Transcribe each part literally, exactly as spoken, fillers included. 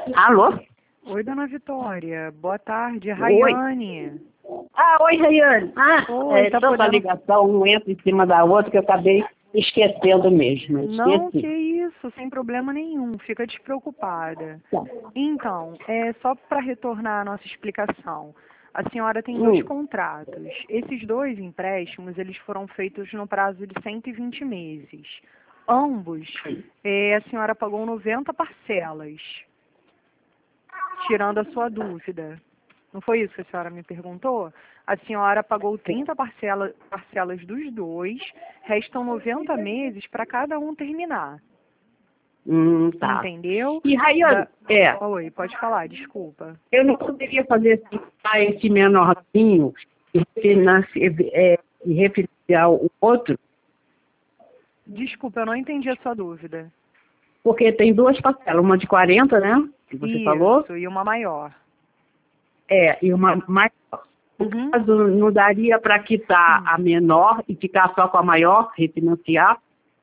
Alô? Oi, dona Vitória. Boa tarde, Oi. Rayane. Ah, oi, Rayane. Ah, Oi, é tá tanta podendo... ligação, um entra em cima da outra que eu acabei esquecendo mesmo. Não, Esqueci. que isso, sem problema nenhum. Fica despreocupada. Tá. Então, é só para retornar à nossa explicação. A senhora tem dois Hum. contratos. Esses dois empréstimos, eles foram feitos no prazo de cento e vinte meses. Ambos, é, a senhora pagou noventa parcelas, tirando a sua dúvida. Não foi isso que a senhora me perguntou? A senhora pagou trinta parcela, parcelas dos dois, restam noventa meses para cada um terminar. Hum, tá. Entendeu? E, Rayane, Da... é, Oi, pode falar, desculpa. eu não poderia fazer assim, tá, esse menorzinho e refinanci- é, e refinanciar o outro, Desculpa, eu não entendi a sua dúvida. porque tem duas parcelas, uma de quarenta, né, que você falou, Isso, e uma maior. é, e uma mais. No Uhum. caso, não daria para quitar a menor e ficar só com a maior, refinanciar?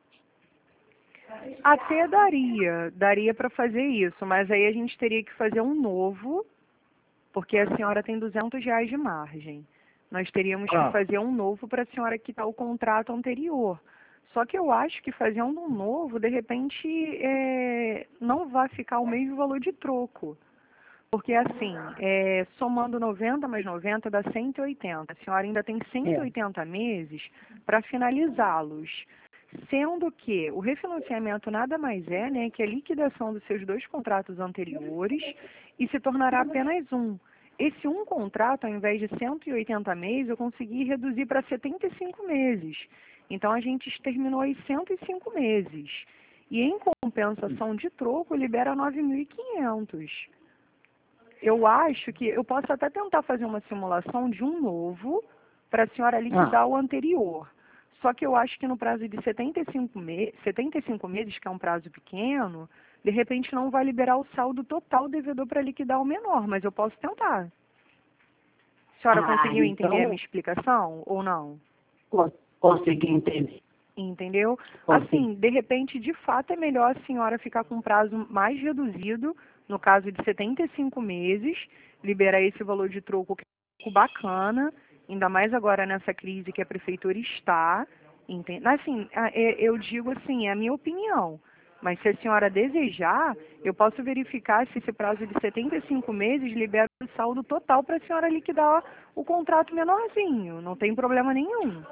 Até daria, daria para fazer isso, mas aí a gente teria que fazer um novo, porque a senhora tem duzentos reais de margem. Nós teríamos Ah. que fazer um novo para a senhora quitar o contrato anterior. Só que eu acho que fazendo um novo, de repente, é, não vai ficar o mesmo valor de troco. Porque assim, é, somando noventa mais noventa dá cento e oitenta. A senhora ainda tem cento e oitenta meses para finalizá-los. Sendo que o refinanciamento nada mais é, né, que a liquidação dos seus dois contratos anteriores e se tornará apenas um. Esse um contrato, ao invés de cento e oitenta meses, eu consegui reduzir para setenta e cinco meses. Então a gente exterminou aí cento e cinco meses. E em compensação de troco, libera nove mil e quinhentos. Eu acho que eu posso até tentar fazer uma simulação de um novo para a senhora liquidar Ah. o anterior. Só que eu acho que no prazo de setenta e cinco, me setenta e cinco meses, que é um prazo pequeno, de repente não vai liberar o saldo total devedor para liquidar o menor, mas eu posso tentar. A senhora Ah, conseguiu entender a então minha explicação ou não? cons- consegui entender. Entendeu? Consegui. Assim, de repente, de fato, é melhor a senhora ficar com um prazo mais reduzido, no caso de setenta e cinco meses, liberar esse valor de troco que é um pouco bacana, ainda mais agora nessa crise que a prefeitura está. Entende? Assim, a- é- eu digo assim, é a minha opinião. Mas se a senhora desejar, eu posso verificar se esse prazo de setenta e cinco meses libera o saldo total para a senhora liquidar o contrato menorzinho. Não tem problema nenhum.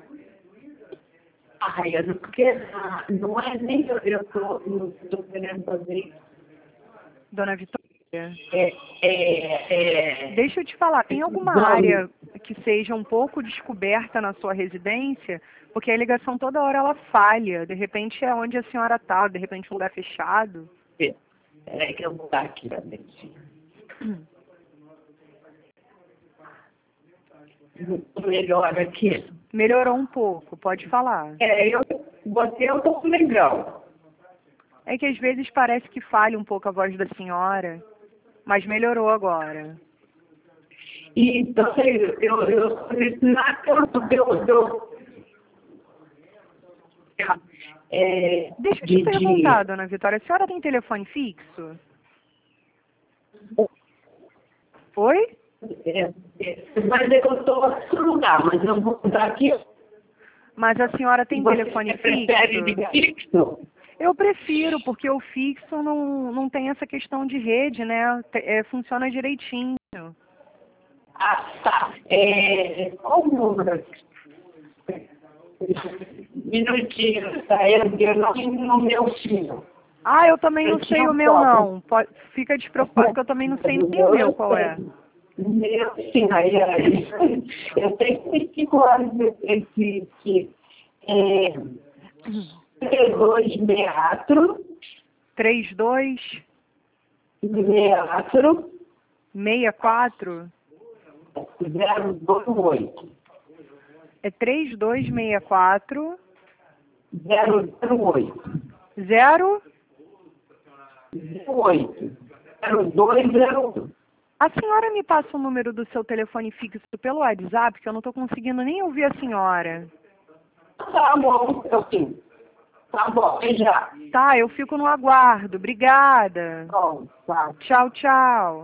Ah, Rayane, porque ah, não é nem eu eu tô, eu tô querendo fazer. Dona Vitória? É, é, é, Deixa eu te falar, tem alguma vamos. área que seja um pouco descoberta na sua residência? Porque a ligação toda hora ela falha. De repente é onde a senhora está, de repente um lugar fechado. É que eu vou dar aqui também. Melhor aqui. Melhorou um pouco, pode falar. É, eu, você eu tô legal. É que às vezes parece que falha um pouco a voz da senhora, mas melhorou agora. E, então, eu, eu, eu na canto deu, deu, é, Deixa eu te de, perguntar, de, dona Vitória, a senhora tem telefone fixo? Oi? é, é, mas eu estou em outro lugar, mas eu vou dar aqui. Mas a senhora tem Você telefone prefere fixo? de fixo? Eu prefiro, porque o fixo não, não tem essa questão de rede, né? Te- é, funciona direitinho. Ah, tá. É, qual o número? Minutinho, tá? Eu, eu não no meu filho. Ah, eu também Eu não sei tinha o um meu, copo. não. Pode, fica despreocupado que eu também não sei nem o meu qual é. Meu, sim, aí, aí, eu tenho vinte e cinco anos esse que é três dois seis quatro, três dois seis quatro, seis quatro zero dois oito, é três dois seis quatro zero zero oito, zero. zero oito, zero dois zero oito. A senhora me passa o número do seu telefone fixo pelo WhatsApp, que eu não estou conseguindo nem ouvir a senhora. Tá bom, eu sim. Tá bom, já. Tá, eu fico no aguardo. Obrigada. Bom, tá. Tchau, tchau.